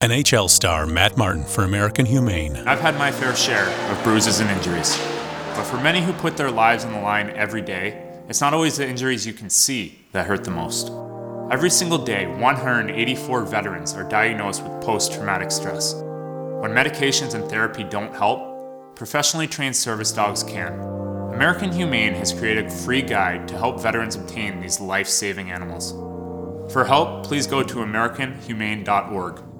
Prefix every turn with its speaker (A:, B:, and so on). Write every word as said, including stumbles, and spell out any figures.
A: N H L star Matt Martin for American Humane.
B: I've had my fair share of bruises and injuries, but for many who put their lives on the line every day, it's not always the injuries you can see that hurt the most. Every single day, one hundred eighty-four veterans are diagnosed with post-traumatic stress. When medications and therapy don't help, professionally trained service dogs can. American Humane has created a free guide to help veterans obtain these life-saving animals. For help, please go to american humane dot org.